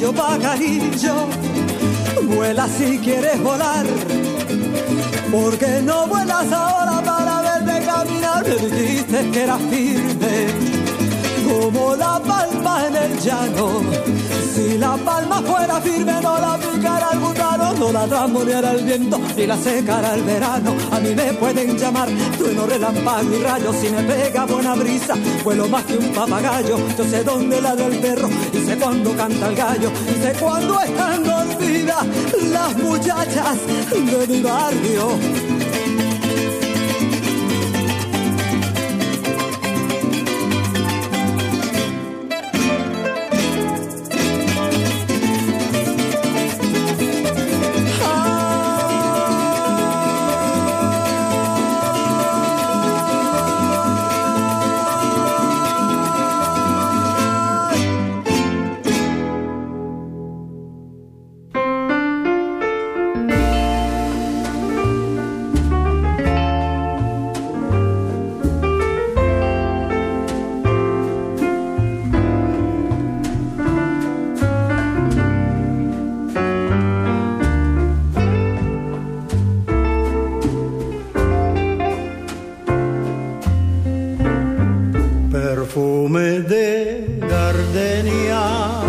pajarillo, pajarillo, vuela si quieres volar. ¿Por qué no vuelas ahora para verte caminar? Me dijiste que eras firme como la palma en el llano. Si la palma fuera firme no la picara el gusano, no la trasmoneara el viento ni la secara el verano. A mí me pueden llamar trueno, relámpago y rayo. Si me pega buena brisa, vuelo más que un papagayo. Yo sé dónde ladra el perro y sé cuándo canta el gallo. Y sé cuándo están dormidas las muchachas de mi barrio. Perfume de gardenia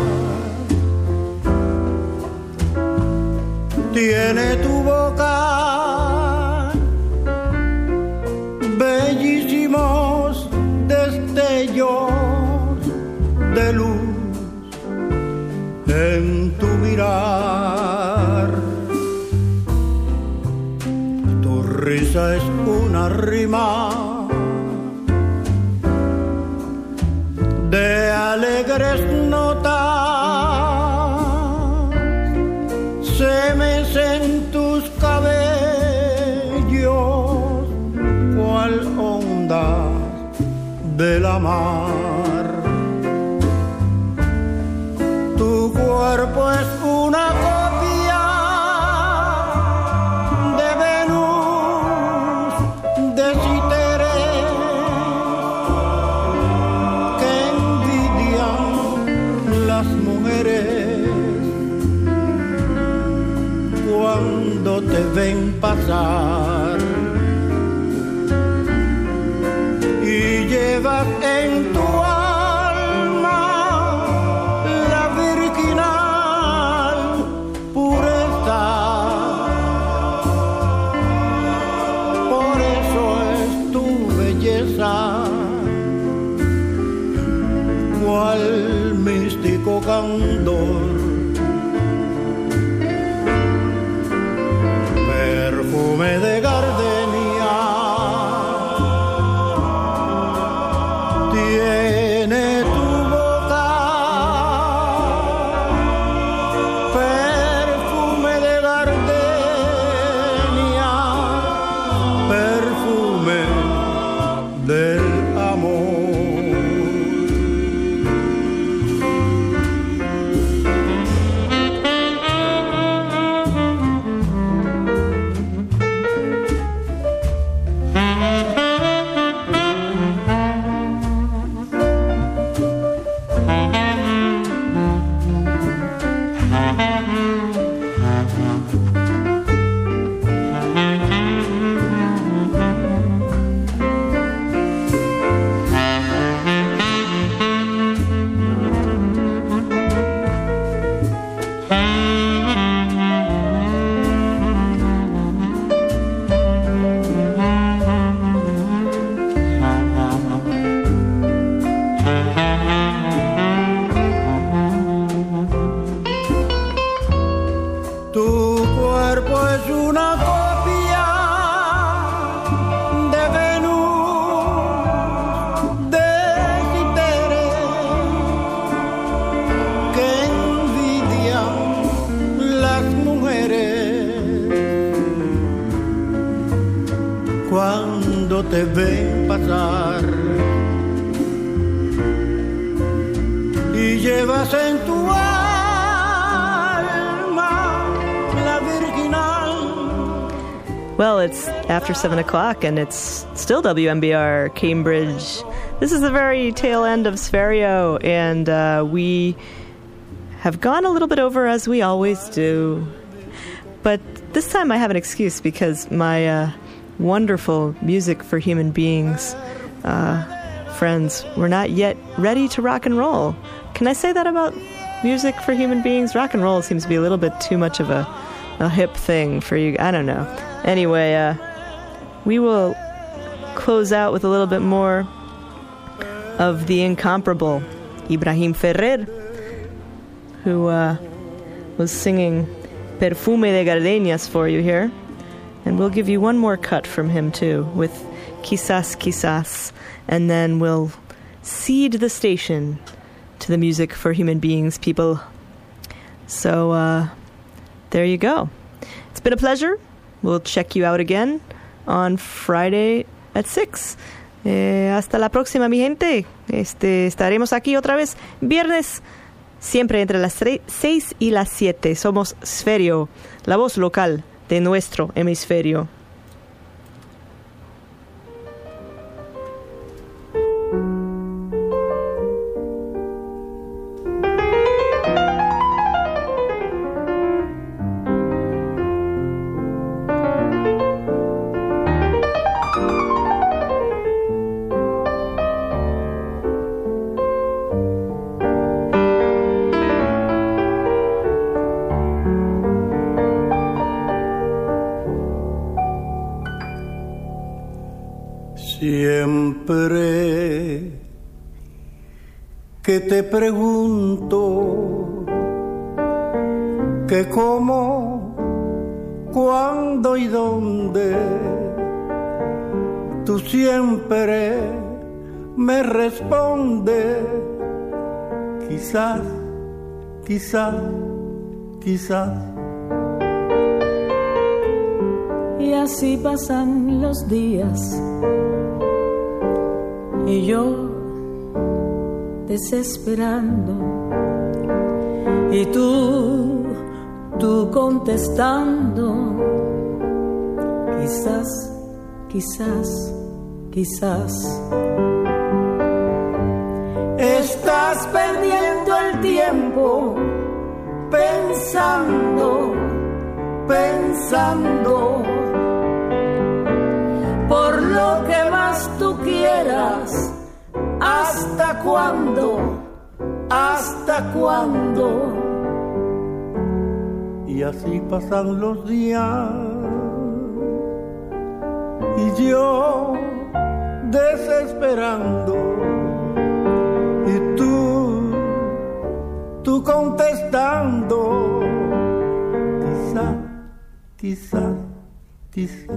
tiene tu boca, bellísimos destellos de luz en tu mirar. Tu risa es una rima de alegres notas, se mecen tus cabellos cual ondas de la mar. Tu cuerpo es una copia de Venus, de Citeres, que envidian las mujeres cuando te ven pasar. Y llevas en tu alma la virginal pureza. Por eso es tu belleza cual místico candor. Perfume de gardenia tiene tu boca, perfume de gardenia, perfume del amor. Cuando te ven pasar y llevas en tu alma la virginal. Well, it's after 7 o'clock and it's still WMBR Cambridge. This is the very tail end of Sferio, and we have gone a little bit over, as we always do. But this time I have an excuse because my wonderful Music for Human Beings friends were not yet ready to rock and roll. Can I say that about Music for Human Beings? Rock and roll seems to be a little bit too much of a hip thing for you. I don't know. Anyway, we will close out with a little bit more of the incomparable Ibrahim Ferrer, who was singing Perfume de Gardenias for you here. And we'll give you one more cut from him, too, with Quizás, Quizás. And then we'll cede the station to the Music for Human Beings people. So, there you go. It's been a pleasure. We'll check you out again on Friday at 6. Hasta la próxima, mi gente. Estaremos aquí otra vez viernes, siempre entre las 6 y las 7. Somos Sferio, la voz local de nuestro hemisferio. Siempre que te pregunto que cómo, cuándo y dónde, tú siempre me respondes, quizás, quizás, quizás. Y así pasan los días y yo desesperando y tú contestando, quizás, quizás, quizás. Estás perdiendo el tiempo pensando, pensando por lo que más tú quieras. ¿Hasta cuándo? ¿Hasta cuándo? Y así pasan los días y yo desesperando y tú contestando, quizás, quizás, quizás.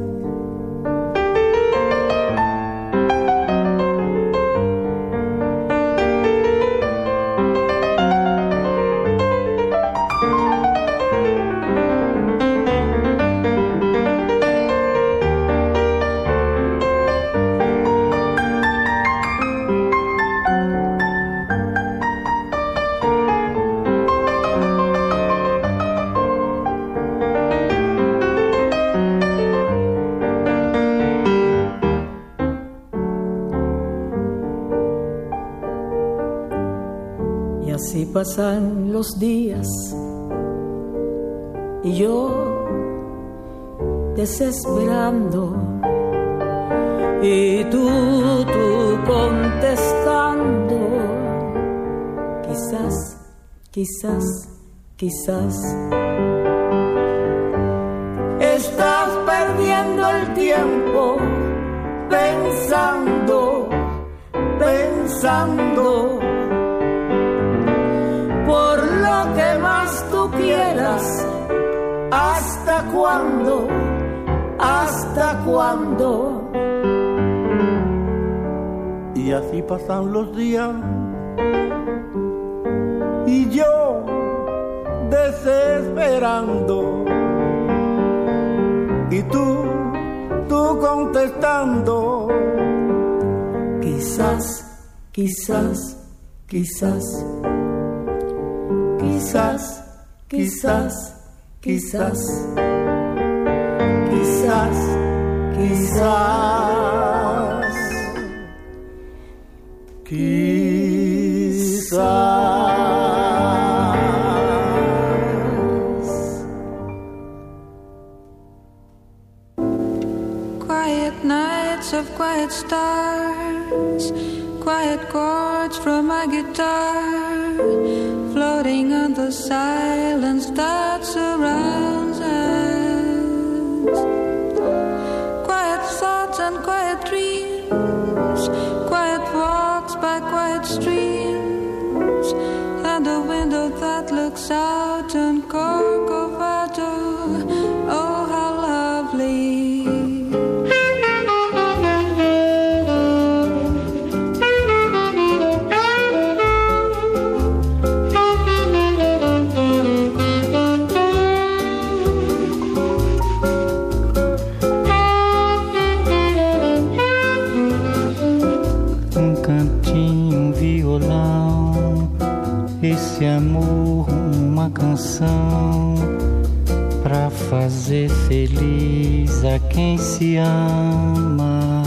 Así pasan los días y yo desesperando y tú contestando, quizás, quizás, quizás. Estás perdiendo el tiempo pensando, pensando por lo que más tú quieras. ¿Hasta cuándo? ¿Hasta cuándo? Y así pasan los días y yo desesperando y tú contestando, quizás, quizás, quizás. Quizás, quizás, quizás, quizás, quizás, quizás. stars, quiet chords from my guitar, floating on the silence that surrounds us. Quiet thoughts and quiet dreams, quiet walks by quiet streams, and a window that looks out on Corcovado. Oh, how lovely. Esse amor, uma canção pra fazer feliz a quem se ama.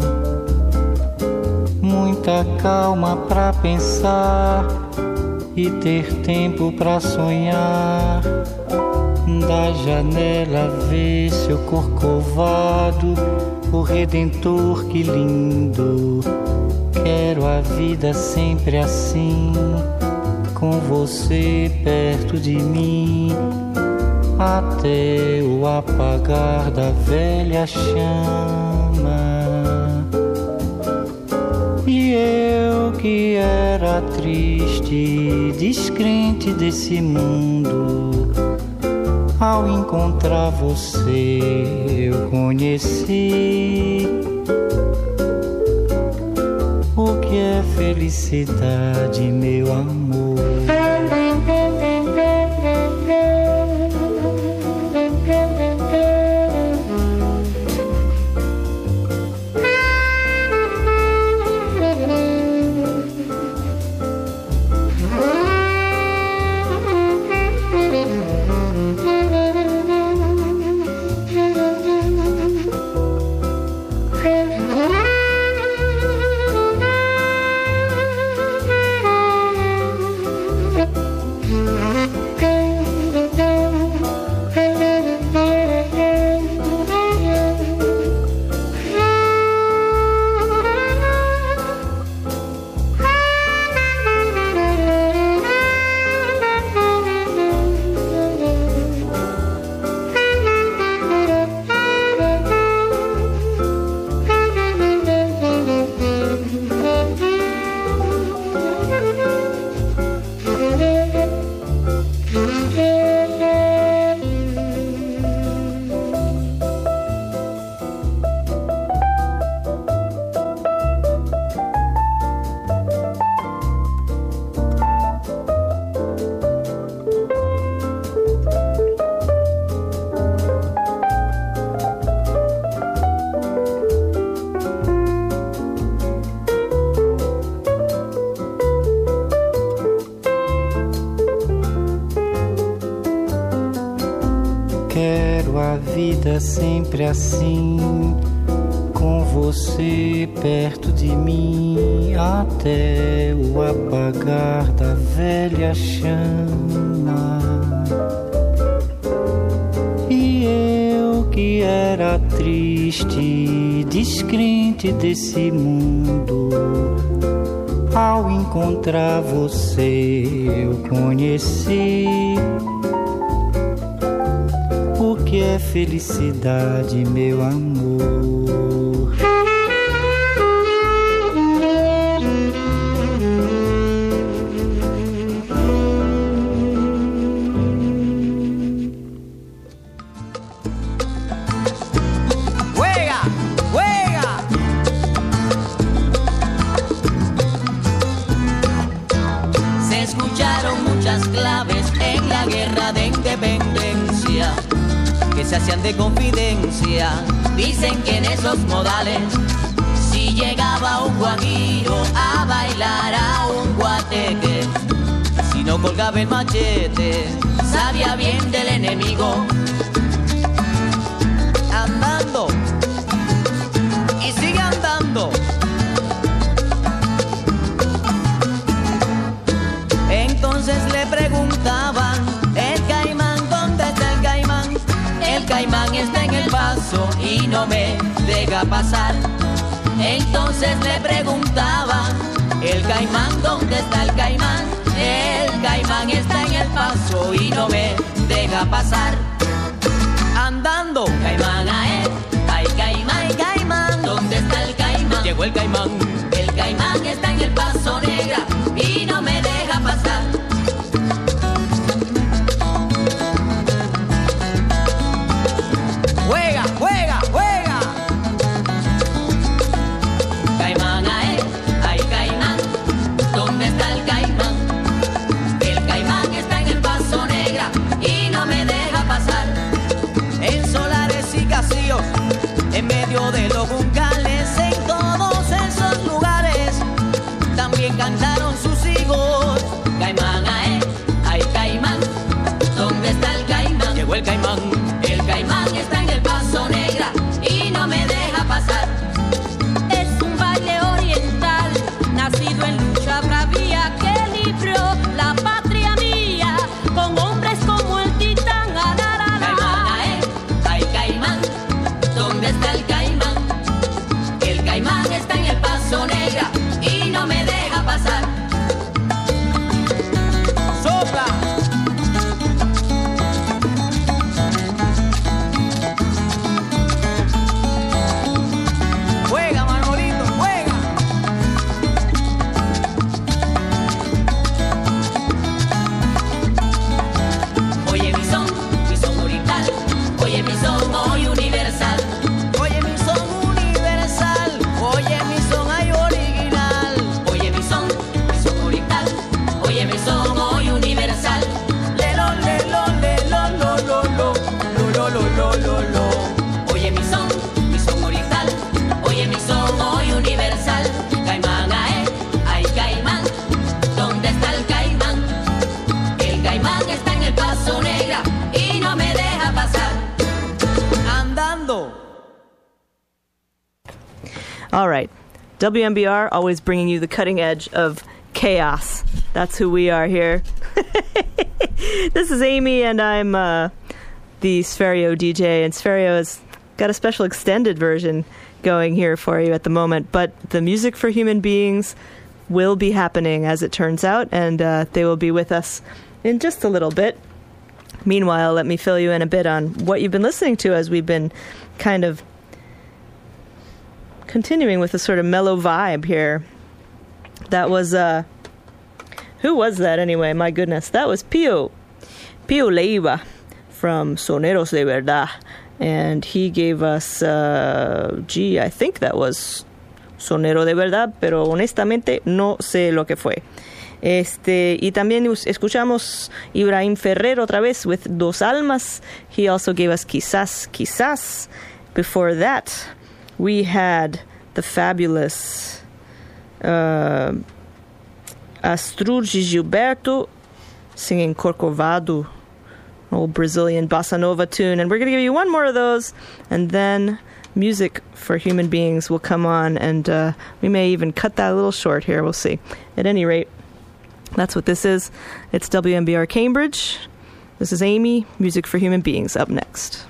Muita calma pra pensar e ter tempo pra sonhar. Da janela ver seu corcovado, o Redentor, que lindo. Quero a vida sempre assim, com você perto de mim, até o apagar da velha chama. E eu que era triste, descrente desse mundo, ao encontrar você eu conheci o que é felicidade, meu amor. Sempre assim, com você perto de mim, até o apagar da velha chama. E eu que era triste, descrente desse mundo, ao encontrar você eu conheci o que é felicidade, meu amor. Se escucharon muchas claves en la guerra de independencia, que se hacían de confidencia. Dicen que en esos modales, si llegaba un guajiro a bailar a un guateque, si no colgaba el machete, sabía bien del enemigo. Andando, y sigue andando. Entonces le preguntaban, el caimán, ¿dónde está el caimán? El caimán está en el paso y no me deja pasar. Entonces le preguntaba el caimán, ¿dónde está el caimán? El caimán está en El Paso y no me deja pasar. Andando, caimán a él, ay caimán, ¿dónde está el caimán? Llegó el caimán está en El Paso Negra y no me deja pasar. Juega, juega, juega. Caimán a él, ay caimán, ¿dónde está el caimán? El caimán está en El Paso Negra y no me deja pasar. En solares y casillos, en medio de los juncales, en todos esos lugares, también cantaron sus hijos. Caimán a él, ay caimán, ¿dónde está el caimán? Llegó el caimán está en El Paso Negra y no me deja pasar. Es un baile oriental, nacido en lucha bravía, que libró la patria mía, con hombres como el titán Ararara. Caimán a él, ay caimán, ¿dónde está el caimán? El caimán está en El Paso Negra y no me deja pasar. ¡Sopla! ¡Juega, Manolito, juega! Oye mi son oriental, oye mi son muy universal. Oye mi son universal, oye mi son ay original. Oye mi son oriental, oye mi son muy universal. Lelo, lelo, lelo, lo, lo, lo, lo, lo, lo, lo, lo. Oye mi son oriental, oye mi son muy universal. Caimán a él, ay caimán, ¿dónde está el caimán? El caimán está en El Paso Negra y no me deja pasar. Andando. All right. WMBR, always bringing you the cutting edge of chaos. That's who we are here. This is Amy, and I'm the Sferio DJ, and Sferio has got a special extended version going here for you at the moment. But the Music for Human Beings will be happening, as it turns out, and they will be with us in just a little bit. Meanwhile, let me fill you in a bit on what you've been listening to as we've been kind of continuing with a sort of mellow vibe here. That was, who was that anyway? My goodness. That was Pío Leiva from Soneros de Verdad. And he gave us, I think that was Sonero de Verdad, pero honestamente no sé lo que fue. Y también escuchamos Ibrahim Ferrer otra vez with Dos Almas. He also gave us Quizás. Before that, we had the fabulous Astrud Gilberto singing Corcovado, old Brazilian bossa nova tune. And we're going to give you one more of those, and then Music for Human Beings will come on, and we may even cut that a little short here. We'll see. At any rate, that's what this is. It's WMBR Cambridge. This is Amy, Music for Human Beings, up next.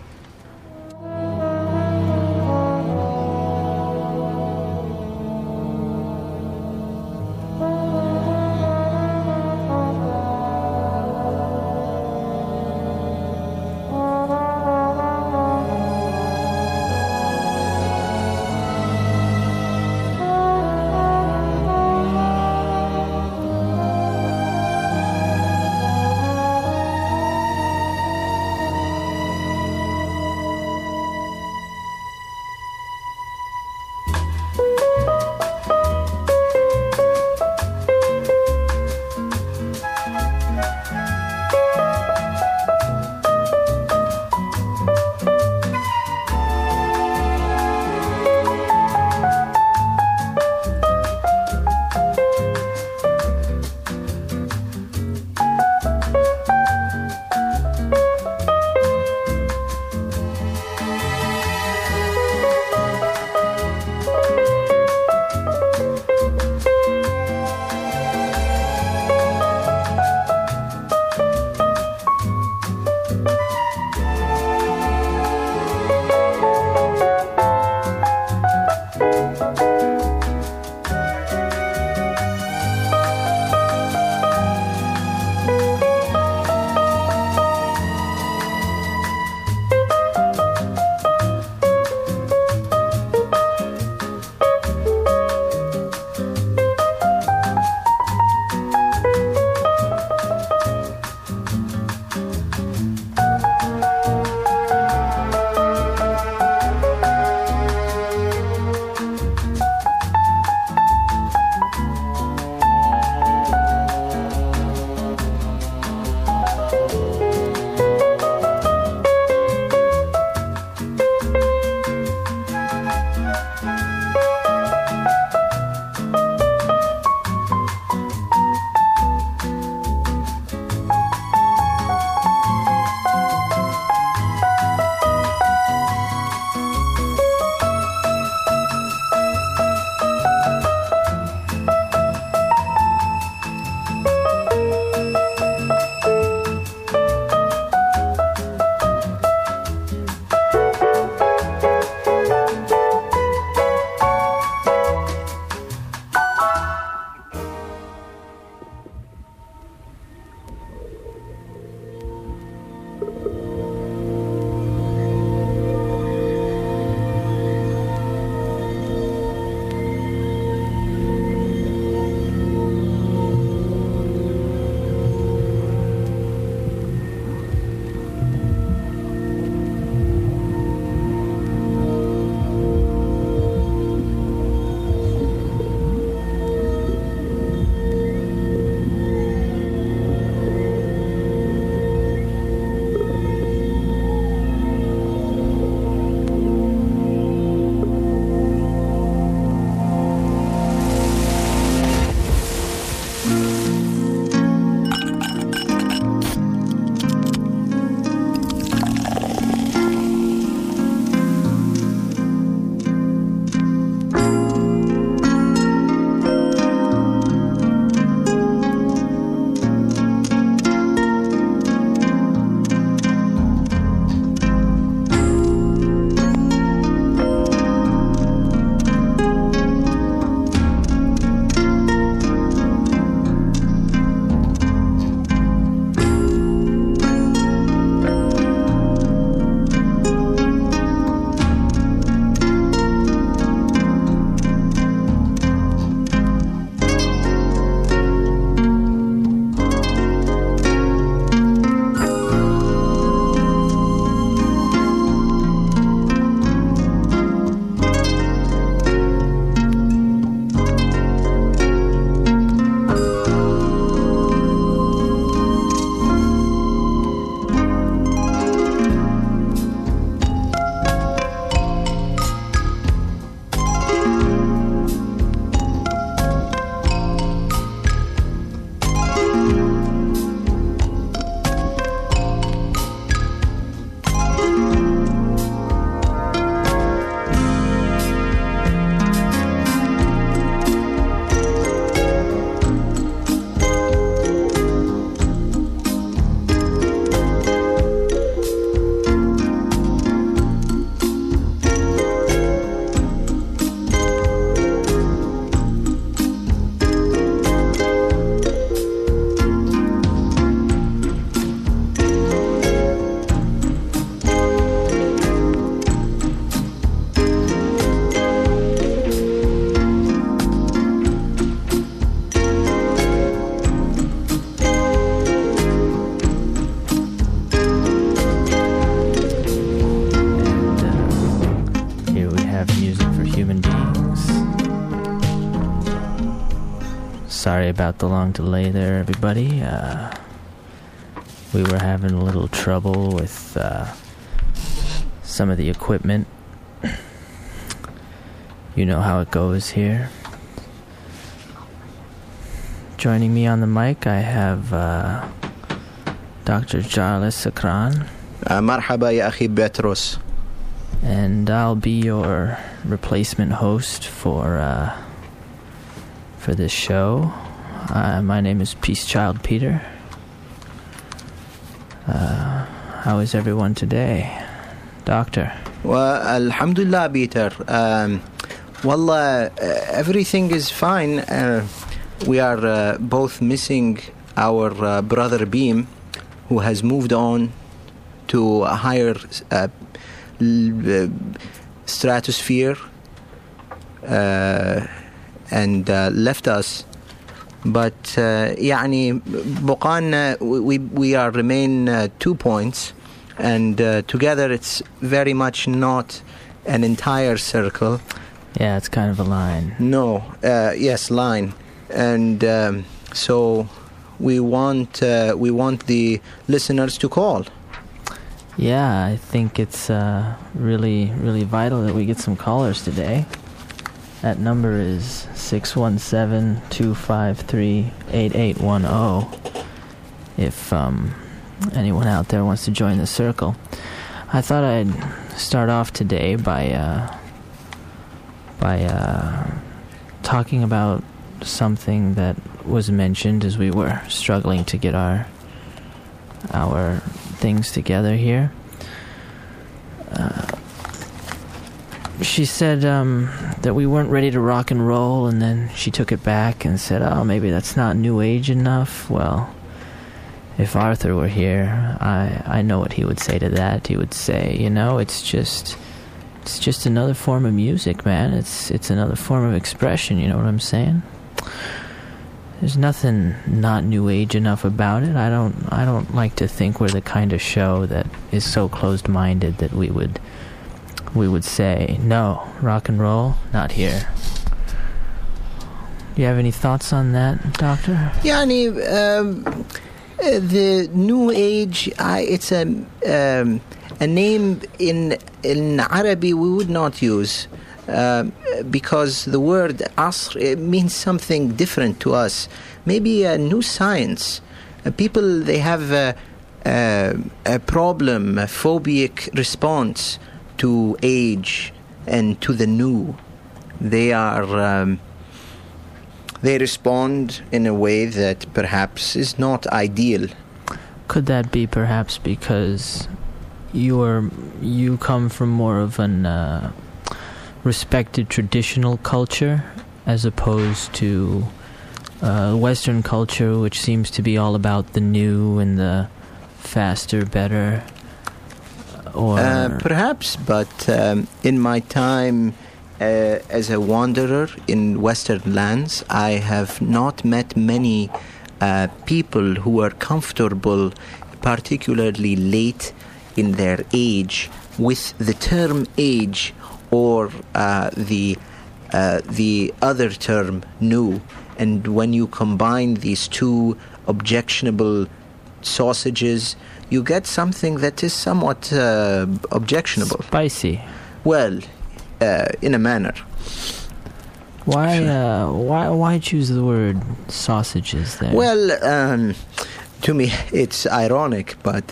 Sorry about the long delay there, everybody. We were having a little trouble with some of the equipment. You know how it goes here. Joining me on the mic, I have Dr. Charles Sakran. مرحبا يا أخي بطرس. And I'll be your replacement host for this show. My name is Peace Child Peter. How is everyone today, Doctor? Well, alhamdulillah, Peter. Wallah, everything is fine. We are both missing our brother Beam, who has moved on to a higher stratosphere and left us. But يعني بقانا we are remain 2 points, and together it's very much not an entire circle. Yeah, it's kind of a line. No, yes, line, and so we want the listeners to call. Yeah, I think it's really, really vital that we get some callers today. That number is 617-253-8810 if anyone out there wants to join the circle. I thought I'd start off today by talking about something that was mentioned as we were struggling to get our things together here. She said that we weren't ready to rock and roll, and then she took it back and said, oh, maybe that's not new age enough. Well, if Arthur were here, I know what he would say to that. He would say, you know, it's just another form of music, man. It's another form of expression, you know what I'm saying? There's nothing not new age enough about it. I don't like to think we're the kind of show that is so closed-minded that we would say, no, rock and roll, not here. Do you have any thoughts on that, Doctor? يعني the new age, it's a name in Arabic we would not use because the word asr, it means something different to us. Maybe a new science. People, they have a problem, a phobic response to age and to the new. They respond in a way that perhaps is not ideal. Could that be perhaps because you come from more of an respected traditional culture as opposed to Western culture, which seems to be all about the new and the faster, better? Or perhaps, but in my time as a wanderer in Western lands, I have not met many people who are comfortable, particularly late in their age, with the term age or the other term new. And when you combine these two objectionable sausages, you get something that is somewhat objectionable. Spicy. Well, in a manner. Why choose the word sausages there? Well, to me it's ironic, but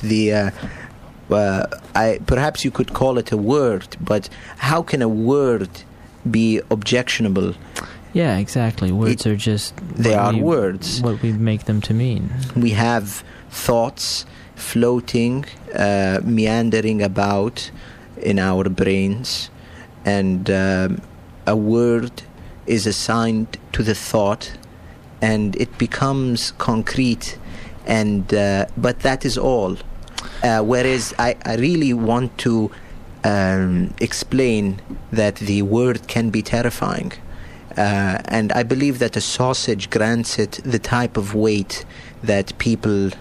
perhaps you could call it a word, but how can a word be objectionable? Yeah, exactly. Words are just... They are words. What we make them to mean. We have thoughts floating, meandering about in our brains, and a word is assigned to the thought, and it becomes concrete, and but that is all. Whereas I really want to explain that the word can be terrifying. And I believe that a sausage grants it the type of weight that people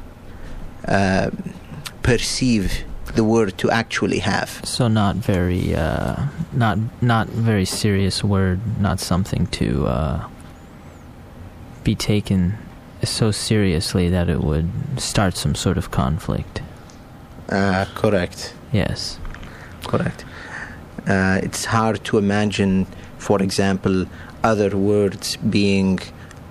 perceive the word to actually have. So not very serious word, not something to be taken so seriously that it would start some sort of conflict. Correct. Yes. Correct. It's hard to imagine, for example, other words being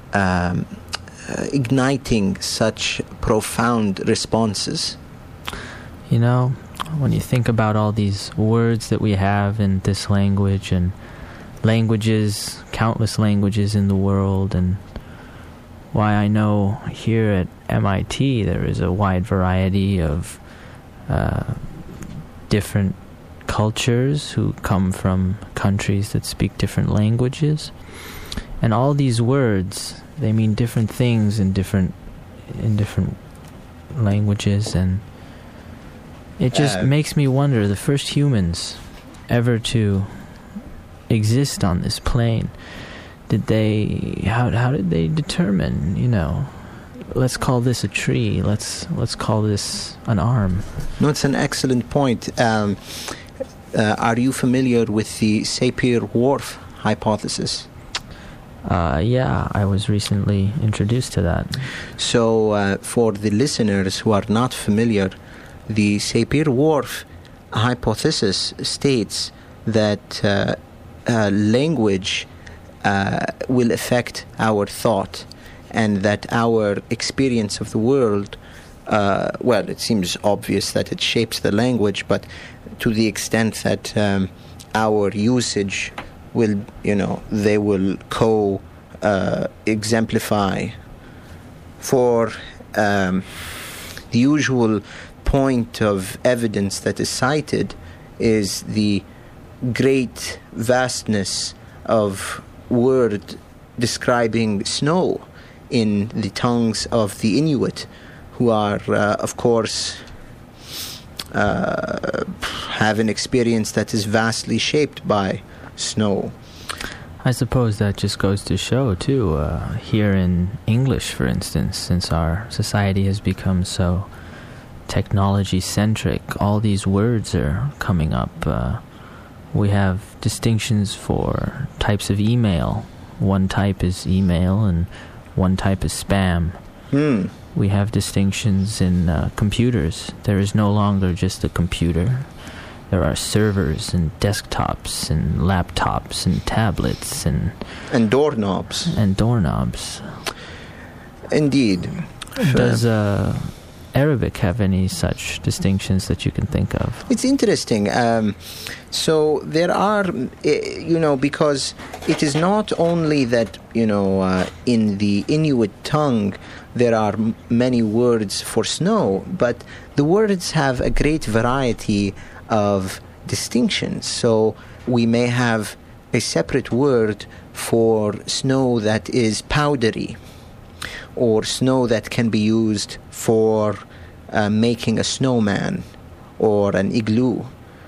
igniting such profound responses. You know, when you think about all these words that we have in this language and languages, countless languages in the world, and why I know here at MIT there is a wide variety of different cultures who come from countries that speak different languages. And all these words, they mean different things in different languages, and it just makes me wonder, the first humans ever to exist on this plane, how did they determine, let's call this a tree, let's call this an arm? No, it's an excellent point. Are you familiar with the Sapir-Whorf hypothesis? Yeah, I was recently introduced to that. So, for the listeners who are not familiar, the Sapir-Whorf hypothesis states that language will affect our thought, and that our experience of the world, it seems obvious that it shapes the language, but to the extent that our usage will, they will exemplify. For the usual point of evidence that is cited is the great vastness of word describing snow in the tongues of the Inuit, who are, of course, have an experience that is vastly shaped by snow. I suppose that just goes to show, too, here in English, for instance, since our society has become so technology-centric, all these words are coming up. We have distinctions for types of email. One type is email and one type is spam. We have distinctions in computers. There is no longer just a computer. There are servers and desktops and laptops and tablets and doorknobs. And doorknobs. Indeed. Does Arabic have any such distinctions that you can think of? It's interesting. So there are, because it is not only that, in the Inuit tongue there are many words for snow, but the words have a great variety of distinctions. So we may have a separate word for snow that is powdery, or snow that can be used for making a snowman or an igloo.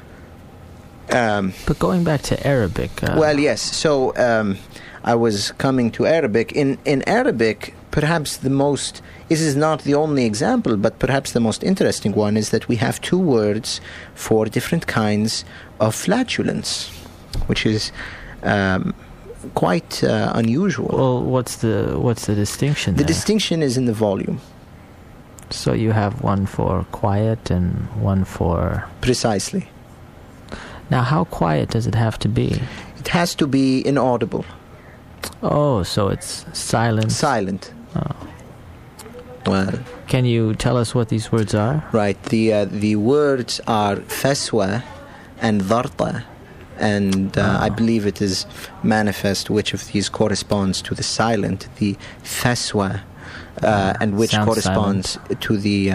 But going back to Arabic... yes. So I was coming to Arabic. In Arabic, perhaps this is not the only example, but perhaps the most interesting one is that we have two words for different kinds of flatulence, which is quite unusual. Well, what's the distinction The there? distinction is in the volume. So you have one for quiet and one for... Precisely. Now, how quiet does it have to be? It has to be inaudible. Oh, so it's silent. Silent. Oh. Well, can you tell us what these words are? Right. The words are feswa and dharta, and I believe it is manifest which of these corresponds to the silent, the feswa, and which corresponds silent. to the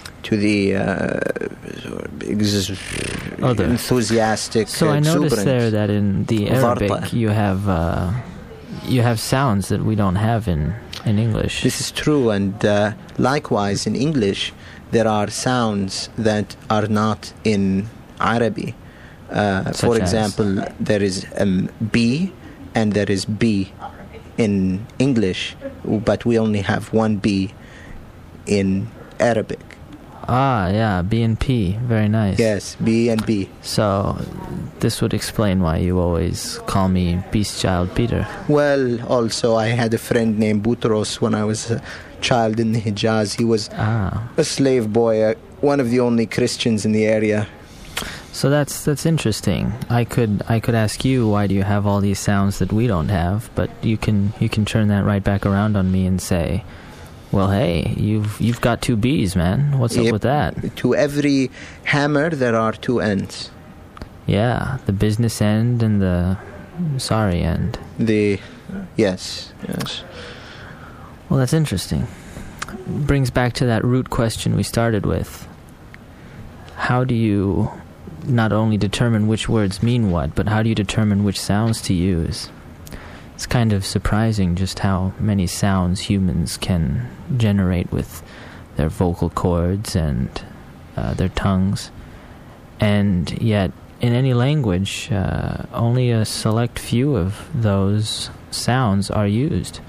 enthusiastic. So I noticed there that in the Arabic Varta. you have sounds that we don't have in English. This is true, and likewise in English there are sounds that are not in Arabic. For example, there is B and there is B in English, but we only have one B in Arabic. Ah, yeah, B and P. Very nice. Yes, B and B. So, this would explain why you always call me Beast Child Peter. Well, also, I had a friend named Boutros when I was a child in the Hijaz. He was a slave boy, one of the only Christians in the area. So that's interesting. I could ask you, why do you have all these sounds that we don't have? But you can turn that right back around on me and say, well, hey, you've got two B's, man. What's up with that? To every hammer, there are two ends. Yeah, the business end and the sorry end. Yes. Well, that's interesting. Brings back to that root question we started with. How do you not only determine which words mean what, but how do you determine which sounds to use? It's kind of surprising just how many sounds humans can generate with their vocal cords and their tongues. And yet, in any language, only a select few of those sounds are used.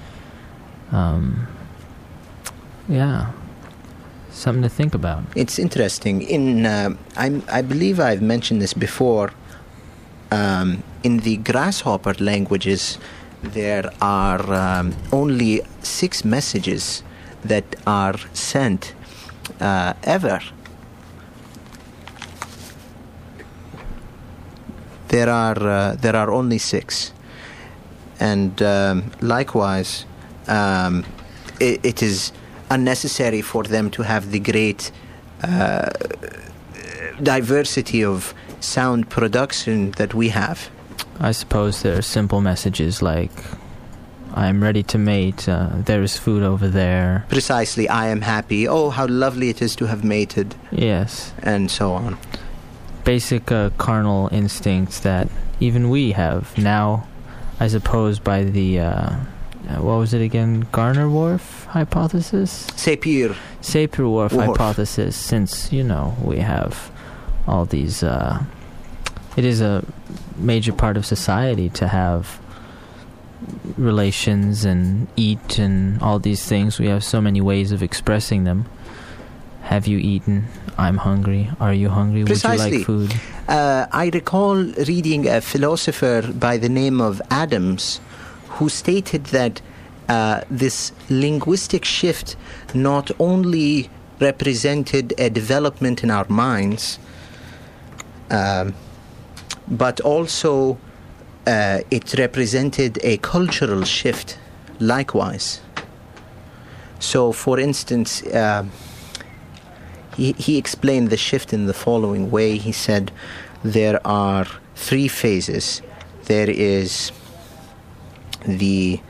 Yeah. Something to think about. It's interesting. I believe I've mentioned this before. In the grasshopper languages, there are only 6 messages that are sent ever. There are only 6, and likewise, it is unnecessary for them to have the great diversity of sound production that we have. I suppose there are simple messages like, I'm ready to mate, there is food over there. Precisely, I am happy, oh, how lovely it is to have mated. Yes. And so on. Basic carnal instincts that even we have. Now, I suppose by the... what was it again? Garner-Whorf hypothesis? Sapir-Whorf hypothesis, since, we have all these... it is a major part of society to have relations and eat and all these things. We have so many ways of expressing them. Have you eaten? I'm hungry. Are you hungry? Precisely. Would you like food? I recall reading a philosopher by the name of Adams who stated that this linguistic shift not only represented a development in our minds, but also it represented a cultural shift likewise. So, for instance, he explained the shift in the following way. He said there are 3 phases. There is the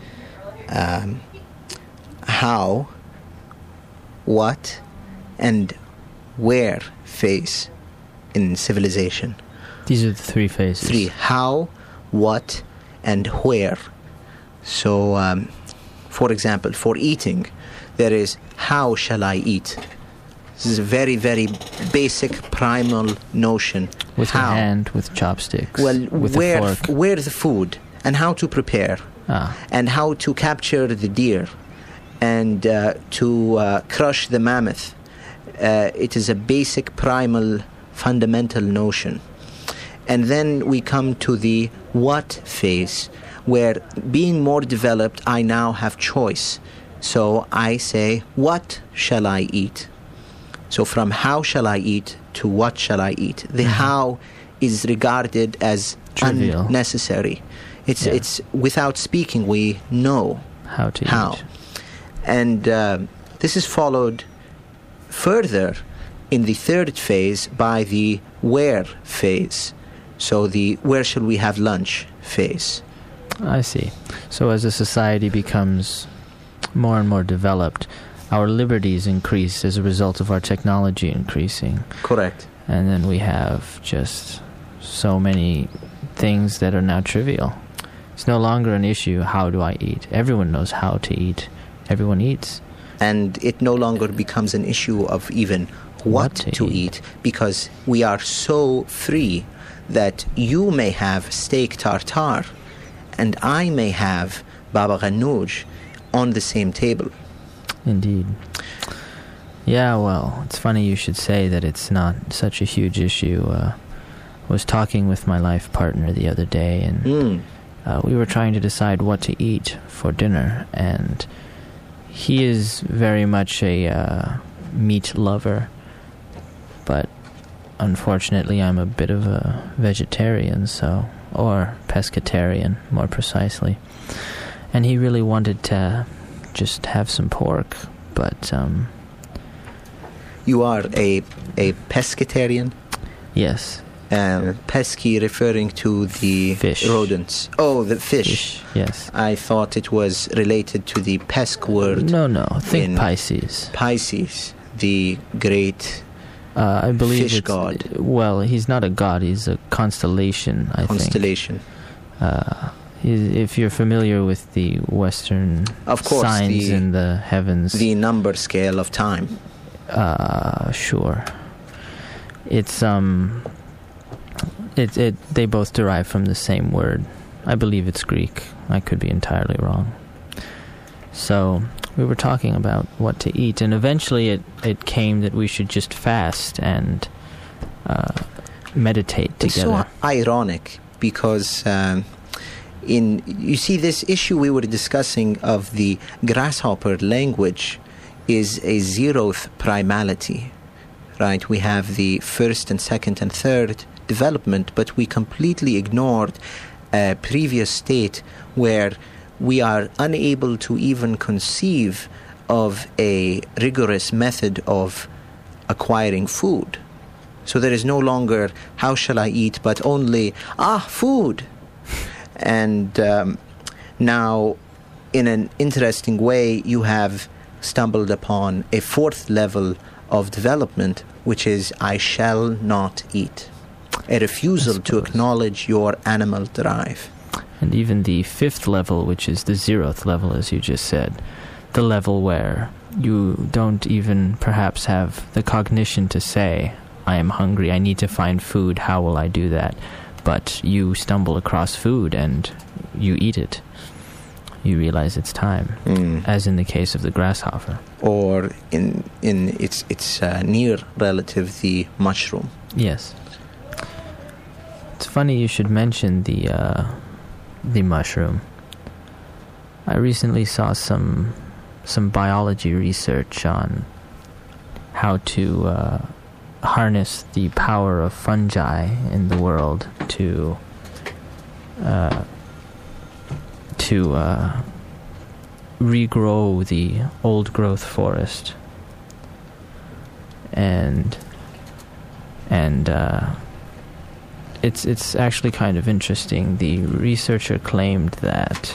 how, what, and where phase in civilization. These are the 3 phases. 3. How, what, and where. So, for example, for eating, there is how shall I eat? This is a very, very basic, primal notion. With how? Your hand, with chopsticks, well, with a fork. Where the food, and how to prepare, and how to capture the deer, and to crush the mammoth. It is a basic, primal, fundamental notion. And then we come to the what phase, where being more developed, I now have choice. So I say, what shall I eat? So from how shall I eat to what shall I eat? The how is regarded as trivial, unnecessary. It's without speaking, we know how to eat. And this is followed further in the 3rd phase by the where phase. So the where shall we have lunch phase. I see. So as a society becomes more and more developed, our liberties increase as a result of our technology increasing. Correct. And then we have just so many things that are now trivial. It's no longer an issue, how do I eat? Everyone knows how to eat. Everyone eats. And it no longer becomes an issue of even what to eat, because we are so free that you may have steak tartare and I may have baba ghanoush on the same table. Indeed. Yeah, well, it's funny you should say that it's not such a huge issue. I was talking with my life partner the other day, and we were trying to decide what to eat for dinner, and he is very much a meat lover, but unfortunately I'm a bit of a vegetarian, or pescatarian, more precisely. And he really wanted to just have some pork, but You are a pescatarian? Yes. Pesky referring to the fish. Rodents. Oh, the fish. Yes. I thought it was related to the Pesk word. No. Think Pisces. Pisces, the great I believe fish god. Well, he's not a god, he's a constellation, I think. Constellation. If you're familiar with the Western signs in the heavens. The number scale of time. Sure. It's they both derive from the same word. I believe it's Greek. I could be entirely wrong. So we were talking about what to eat, and eventually it came that we should just fast and meditate together. It's so ironic because you see, this issue we were discussing of the grasshopper language is a zeroth primality, right? We have the first and second and third development, but we completely ignored a previous state where we are unable to even conceive of a rigorous method of acquiring food. So there is no longer, how shall I eat, but only, food. And now, in an interesting way, you have stumbled upon a fourth level of development, which is, I shall not eat. A refusal to acknowledge your animal drive. And even the fifth level, which is the zeroth level, as you just said, the level where you don't even perhaps have the cognition to say, I am hungry, I need to find food, how will I do that? But you stumble across food and you eat it. You realize it's time, as in the case of the grasshopper. Or in its near relative, the mushroom. Yes. It's funny you should mention the mushroom. I recently saw some biology research on how to harness the power of fungi in the world to regrow the old growth forest, and it's actually kind of interesting. The researcher claimed that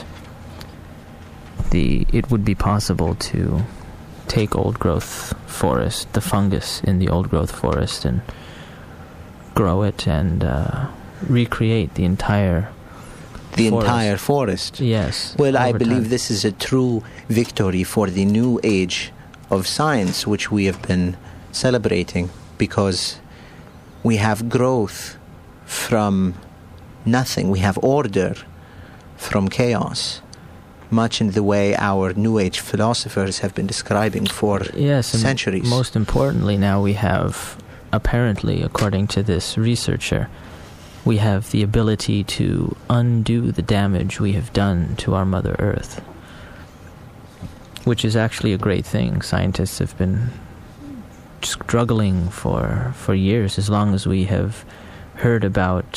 it would be possible to take old growth forest, the fungus in the old growth forest, and grow it and recreate the entire forest. Yes. Well, I believe this is a true victory for the new age of science, which we have been celebrating, because we have growth from nothing. We have order from chaos, much in the way our New Age philosophers have been describing for centuries. And most importantly, now we have, apparently, according to this researcher, we have the ability to undo the damage we have done to our Mother Earth, which is actually a great thing. Scientists have been struggling for years, as long as we have heard about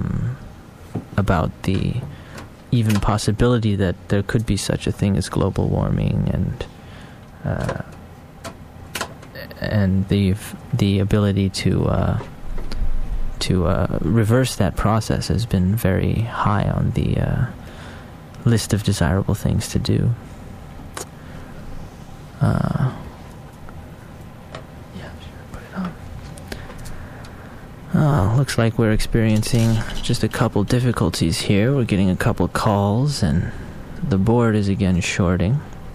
the even possibility that there could be such a thing as global warming, and the ability to reverse that process has been very high on the list of desirable things to do. Looks like we're experiencing just a couple difficulties here. We're getting a couple calls, and the board is again shorting.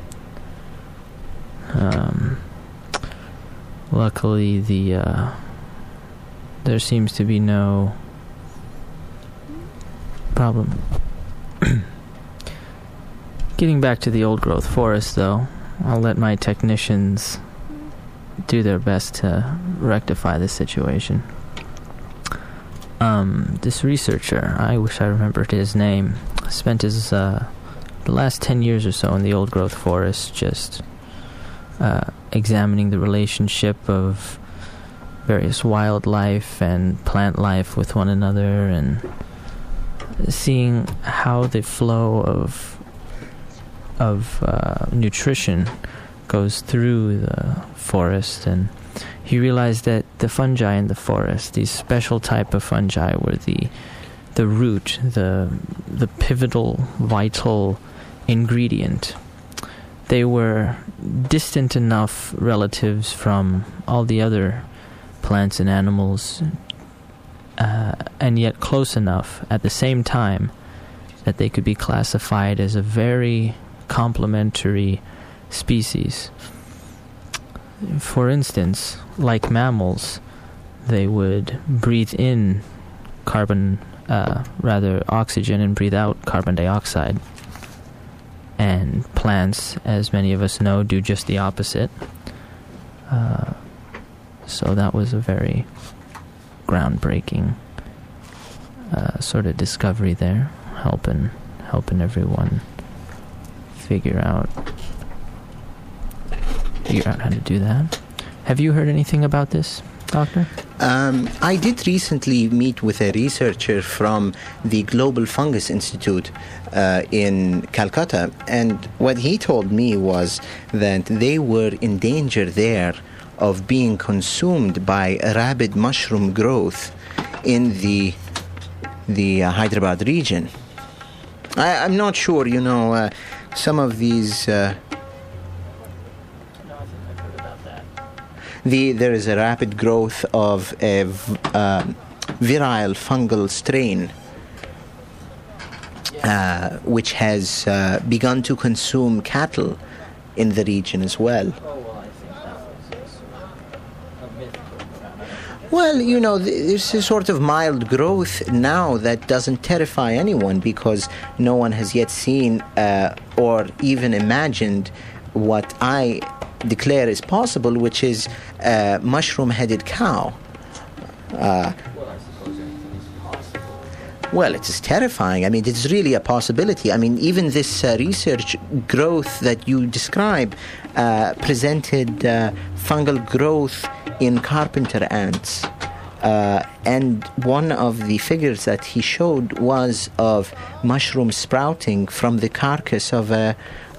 Luckily, there seems to be no problem. Getting back to the old growth forest, though, I'll let my technicians do their best to rectify the situation. This researcher, I wish I remembered his name, spent his the last 10 years or so in the old-growth forest just examining the relationship of various wildlife and plant life with one another, and seeing how the flow of nutrition goes through the forest. And he realized that the fungi in the forest, these special type of fungi, were the root, the pivotal, vital ingredient. They were distant enough relatives from all the other plants and animals, and yet close enough at the same time that they could be classified as a very complementary species. For instance, like mammals, they would breathe in oxygen, and breathe out carbon dioxide. And plants, as many of us know, do just the opposite. So that was a very groundbreaking sort of discovery there, helping everyone figure out how to do that. Have you heard anything about this, Doctor? I did recently meet with a researcher from the Global Fungus Institute in Calcutta, and what he told me was that they were in danger there of being consumed by rapid mushroom growth in the Hyderabad region. I'm not sure, some of these... there is a rapid growth of a virile fungal strain which has begun to consume cattle in the region as well. Well, there's a sort of mild growth now that doesn't terrify anyone, because no one has yet seen or even imagined what I declare is possible, which is a mushroom-headed cow. Well, it is terrifying. I mean, it's really a possibility. I mean, even this research growth that you describe presented fungal growth in carpenter ants. And one of the figures that he showed was of mushroom sprouting from the carcass of an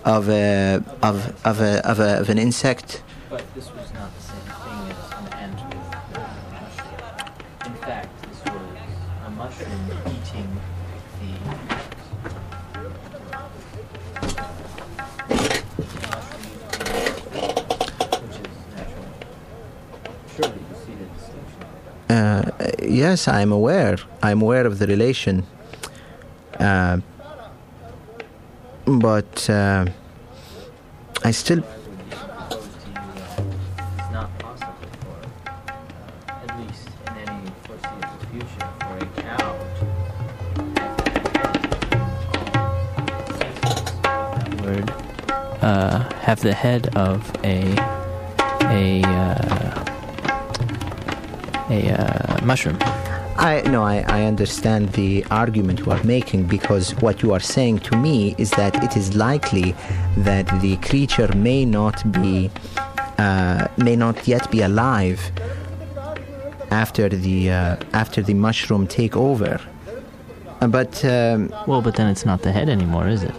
insect. But this was not the same thing as an ant with mushroom. In fact, this was a mushroom eating the which is natural. Surely you see the distinction. Yes, I'm aware. I'm aware of the relation. But I still... It's not possible for, at least in any foreseeable future, for a cow to have the head of a mushroom. I understand the argument you are making, because what you are saying to me is that it is likely that the creature may not yet be alive after the mushroom take over. But but then it's not the head anymore, is it?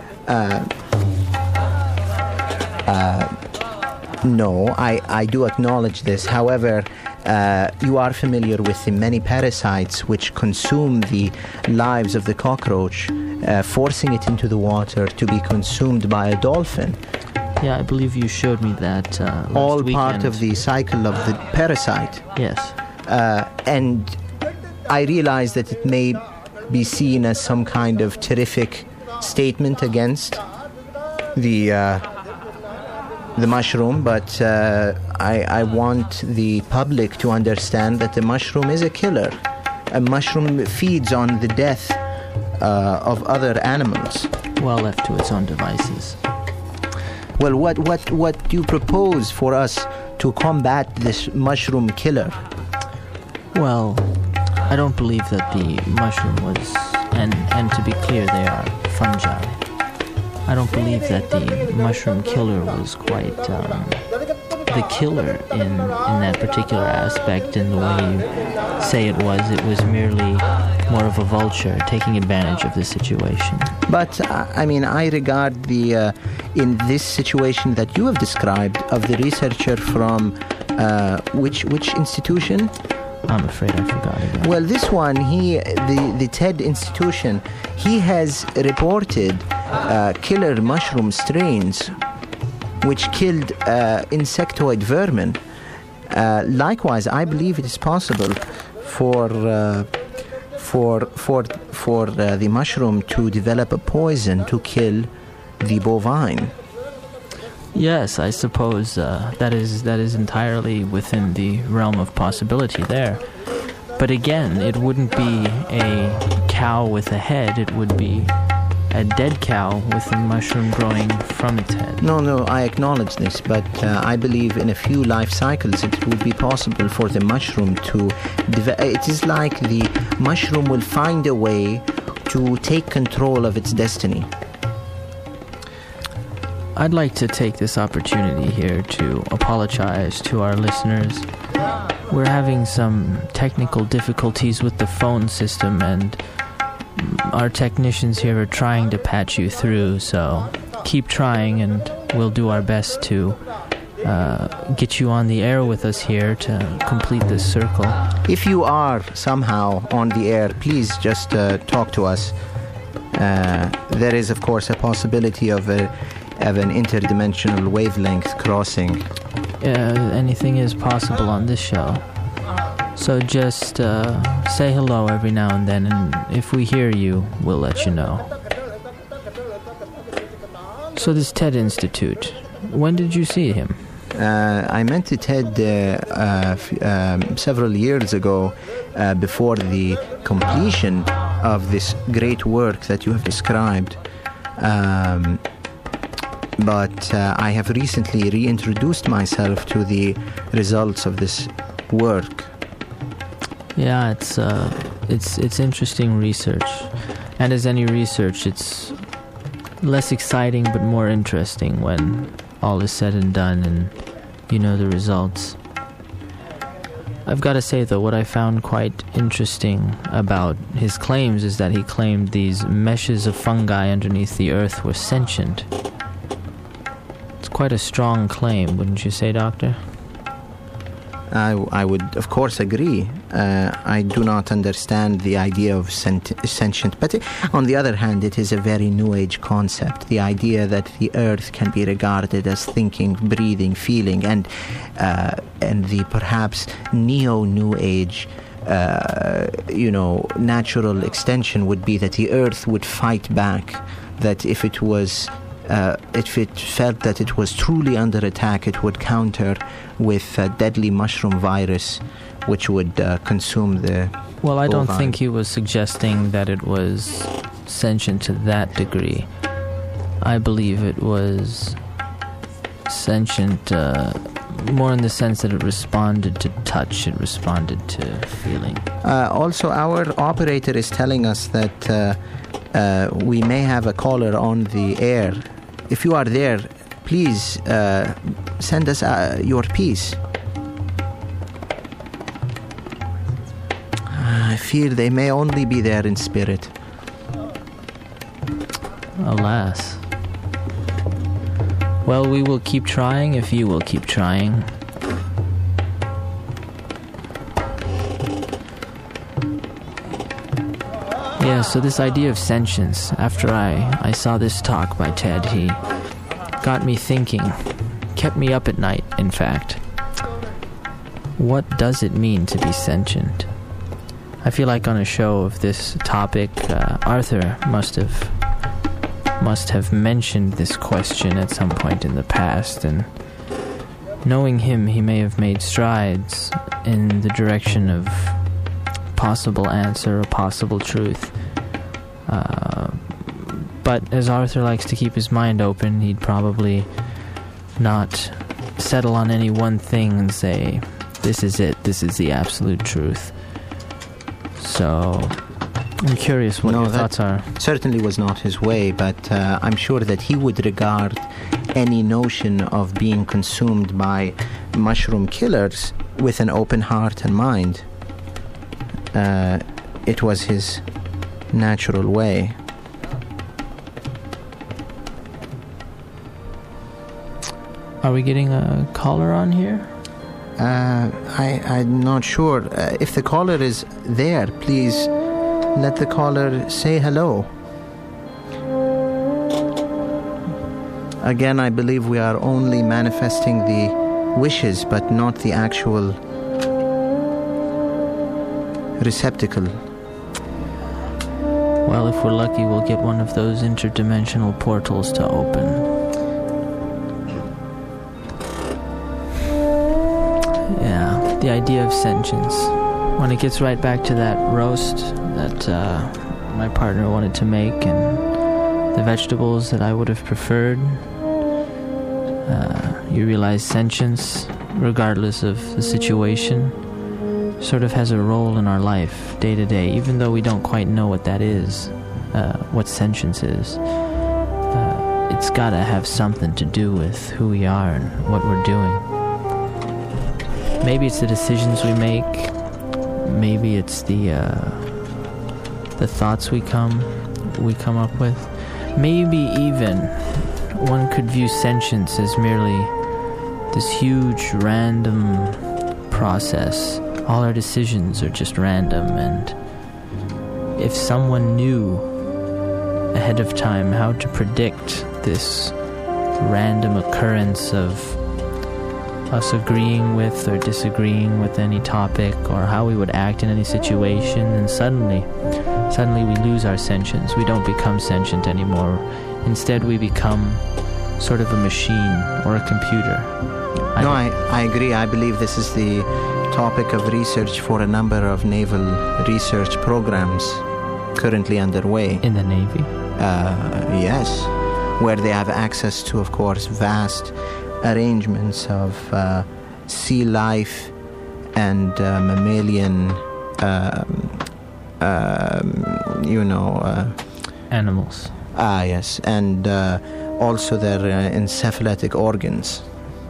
No, I do acknowledge this. However, you are familiar with the many parasites which consume the lives of the cockroach, forcing it into the water to be consumed by a dolphin. Yeah, I believe you showed me that last all weekend. Part of the cycle of the parasite. Yes. And I realize that it may be seen as some kind of terrific statement against the mushroom, but I want the public to understand that the mushroom is a killer. A mushroom feeds on the death of other animals. Well, left to its own devices. Well, what do you propose for us to combat this mushroom killer? Well, I don't believe that the mushroom was, and to be clear, they are fungi. I don't believe that the mushroom killer was quite the killer in that particular aspect in the way you say it was. It was merely more of a vulture taking advantage of the situation. But, I mean, I regard the, in this situation that you have described, of the researcher from which institution? I'm afraid I forgot it. Well, this one, the TED institution, he has reported killer mushroom strains which killed insectoid vermin. Likewise, I believe it is possible for the mushroom to develop a poison to kill the bovine. Yes, I suppose that is entirely within the realm of possibility there. But again, it wouldn't be a cow with a head, it would be a dead cow with a mushroom growing from its head. No, I acknowledge this, but I believe in a few life cycles it would be possible for the mushroom to it is like the mushroom will find a way to take control of its destiny. I'd like to take this opportunity here to apologize to our listeners. We're having some technical difficulties with the phone system, and our technicians here are trying to patch you through, so keep trying and we'll do our best to get you on the air with us here to complete this circle. If you are somehow on the air, please just talk to us. There is, of course, a possibility of an interdimensional wavelength crossing. Anything is possible on this show. So just say hello every now and then, and if we hear you, we'll let you know. So this TED Institute, when did you see him? I met the TED several years ago, before the completion of this great work that you have described. But I have recently reintroduced myself to the results of this work. Yeah, it's interesting research, and as any research, it's less exciting but more interesting when all is said and done and you know the results. I've got to say though, what I found quite interesting about his claims is that he claimed these meshes of fungi underneath the earth were sentient. It's quite a strong claim, wouldn't you say, Doctor? I would, of course, agree. I do not understand the idea of sentient, but on the other hand, it is a very New Age concept. The idea that the Earth can be regarded as thinking, breathing, feeling, and the perhaps neo-New Age, natural extension would be that the Earth would fight back. That if it felt that it was truly under attack, it would counter with a deadly mushroom virus, which would consume the Well, I don't bovine. think he was suggesting that it was sentient to that degree. I believe it was sentient more in the sense that it responded to touch, it responded to feeling. Also, our operator is telling us that we may have a caller on the air. If you are there, please send us your piece. I fear they may only be there in spirit. Alas. Well, we will keep trying if you will keep trying. Yeah, so this idea of sentience, after I saw this talk by Ted, he got me thinking, kept me up at night, in fact. What does it mean to be sentient? I feel like on a show of this topic, Arthur must have mentioned this question at some point in the past, and knowing him, he may have made strides in the direction of possible answer or possible truth. But as Arthur likes to keep his mind open, he'd probably not settle on any one thing and say, this is it, this is the absolute truth. So, I'm curious what your thoughts are. Certainly was not his way, but I'm sure that he would regard any notion of being consumed by mushroom killers with an open heart and mind. It was his natural way. Are we getting a caller on here? I'm not sure. If the caller is there, please let the caller say hello. Again, I believe we are only manifesting the wishes, but not the actual receptacle. Well, if we're lucky, we'll get one of those interdimensional portals to open. Yeah, the idea of sentience. When it gets right back to that roast that my partner wanted to make and the vegetables that I would have preferred, you realize sentience, regardless of the situation, sort of has a role in our life day to day, even though we don't quite know what that is, what sentience is. It's got to have something to do with who we are and what we're doing. Maybe it's the decisions we make. Maybe it's the thoughts we come up with. Maybe even one could view sentience as merely this huge random process. All our decisions are just random, and if someone knew ahead of time how to predict this random occurrence of us agreeing with or disagreeing with any topic, or how we would act in any situation, and suddenly we lose our sentience. We don't become sentient anymore. Instead, we become sort of a machine or a computer. I agree. I believe this is the topic of research for a number of naval research programs currently underway. In the Navy? Yes, where they have access to, of course, vast arrangements of sea life and mammalian, animals. Yes, and also their encephalitic organs.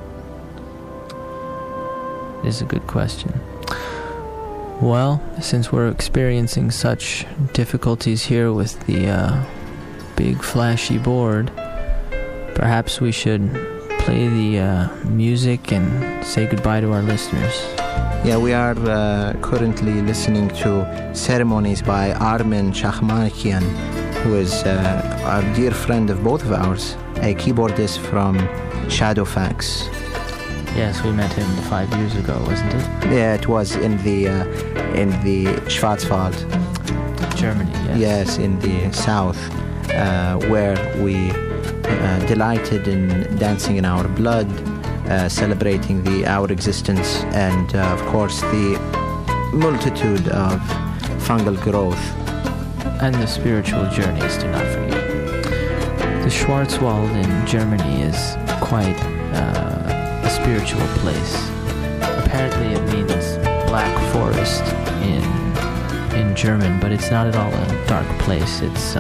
Is a good question. Well, since we're experiencing such difficulties here with the big flashy board, perhaps we should play the music and say goodbye to our listeners. Yeah, we are currently listening to Ceremonies by Armin Shahmarkian, who is a dear friend of both of ours, a keyboardist from Shadowfax. Yes, we met him 5 years ago, wasn't it? Yeah, it was in the Schwarzwald, Germany. Yes, in the south, where we delighted in dancing in our blood, celebrating our existence, and of course the multitude of fungal growth and the spiritual journeys. Do not forget. The Schwarzwald in Germany is quite a spiritual place. Apparently it means black forest in German, but it's not at all a dark place. It's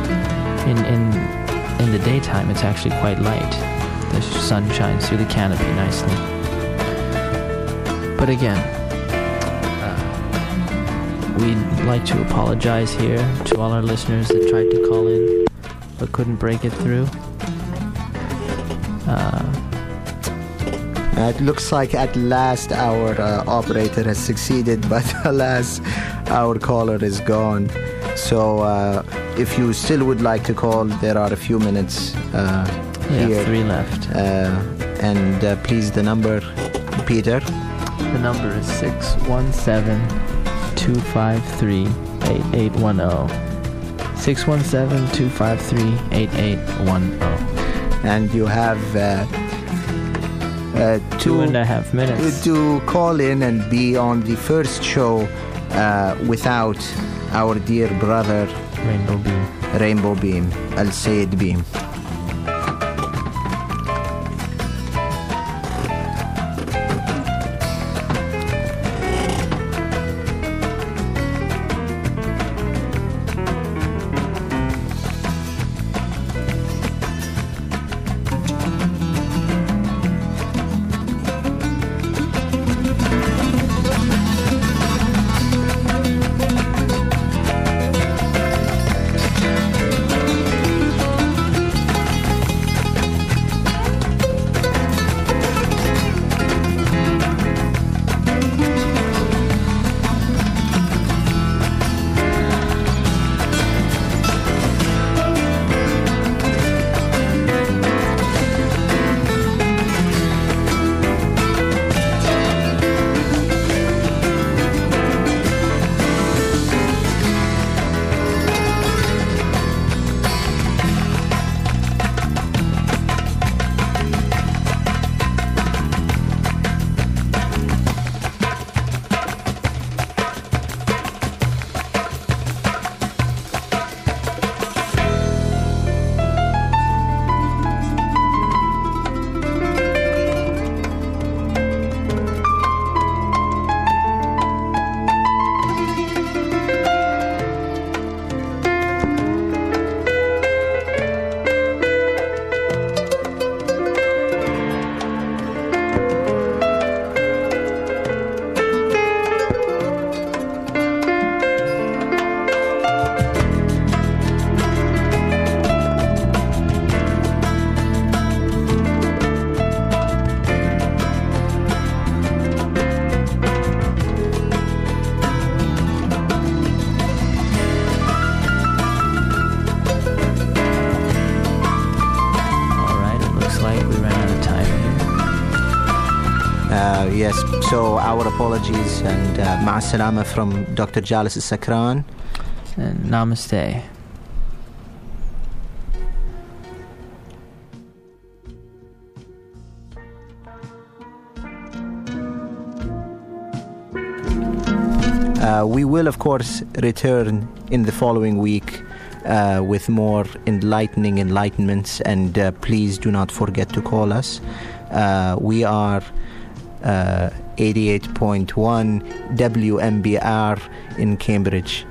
in the daytime it's actually quite light. The sun shines through the canopy nicely. But again, we'd like to apologize here to all our listeners that tried to call in but couldn't break it through. It looks like at last our operator has succeeded, but alas, our caller is gone. So if you still would like to call, there are a few minutes here. 3 left. And please, the number, Peter? The number is 617-253-8810. 617-253-8810. And you have 2.5 minutes to call in and be on the first show without our dear brother Rainbow Beam, Al Sayed Beam. like we ran out of time here. Yes, so our apologies and ma'a salama from Dr. Jalis Sakran. And namaste. We will, of course, return in the following week with more enlightenments, and please do not forget to call us. We are 88.1 WMBR in Cambridge.